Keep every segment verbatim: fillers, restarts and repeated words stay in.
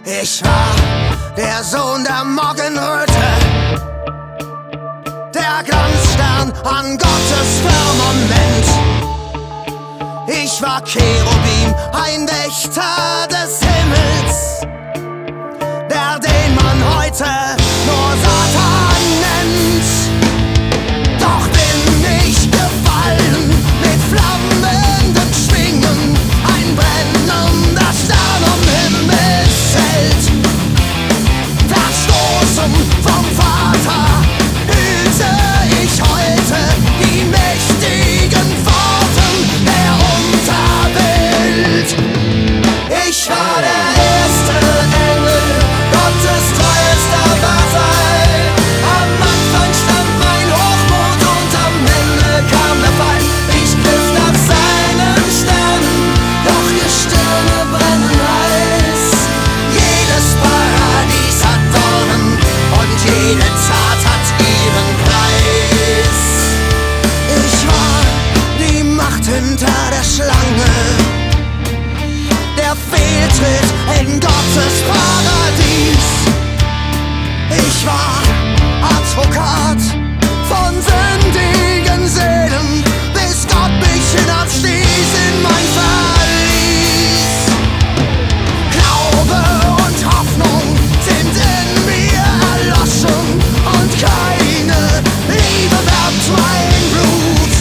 Ich war der Sohn der Morgenröte, der Glanzstern an Gottes Firmament. Ich war Cherubim, ein Wächter des Himmels, der den man heute nur Satan nennt. Doch bin ich gefallen mit flammenden Schwingen, ein brennender Stern am Himmelszelt. Verstoßen vom Vater hüte ich heute die mächtigen Pforten der Unterwelt. Ich war der erste Engel, Gottes treuester Vater. Am Anfang stand mein Hochmut und am Ende kam der Fall. Ich griff nach seinen Sternen, doch Gestirne brennen heiß. Jedes Paradies hat Dornen und jede Tat hat ihren Preis. Ich war die Macht hinter der Schlange, der Fehltritt in Gottes Paradies. Ich war Advokat von sündigen Seelen, bis Gott mich hinabstieß in mein Verlies. Glaube und Hoffnung sind in mir erloschen und keine Liebe wärmt mein Blut.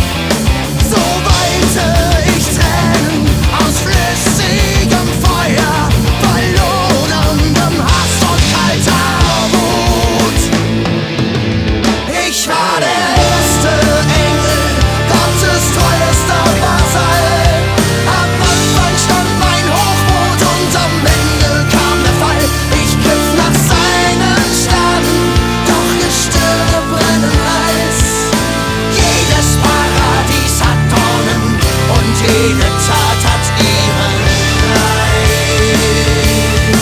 So weinte ich Tränen aus flüssigem Feuer, verloderndem Hass und kalter Wut. Ich war der erste Engel, Gottes treuester Vasall. Am Anfang stand mein Hochmut und am Ende kam der Fall. Ich griff nach seinen Sternen, doch Gestirne brennen heiß. Jedes Paradies hat Dornen und jede Tat hat ihren Preis.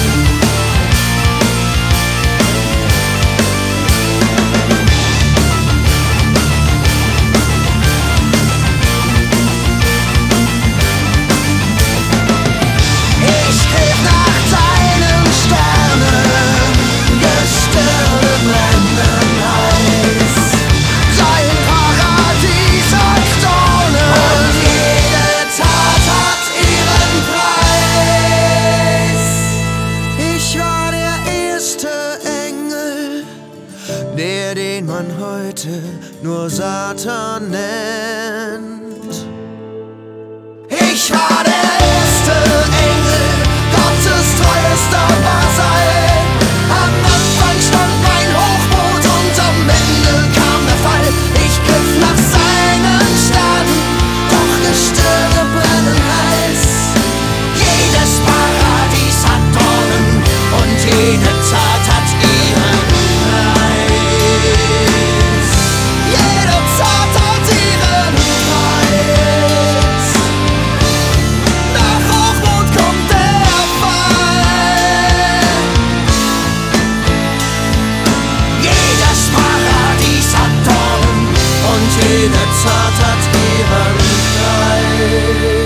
Ich griff nach seinen Sternen, Gestirne brennen heiß. Sein Paradies hat Dornen und jede Tat hat ihren Preis. Ich war der erste Engel, der den man heute nur Satan nennt. Ich war der erste Engel, Gottes treuester Vasall. Am Anfang stand mein Hochmut und am Ende kam der Fall. Ich griff nach seinen Sternen, doch Gestirne brennen heiß. Jedes Paradies hat Dornen und jede Tat hat ihren Preis. Jede Tat hat ihren Preis. Nach Hochmut kommt der Fall. Jedes Paradies hat Dornen und jede Tat hat ihren Preis.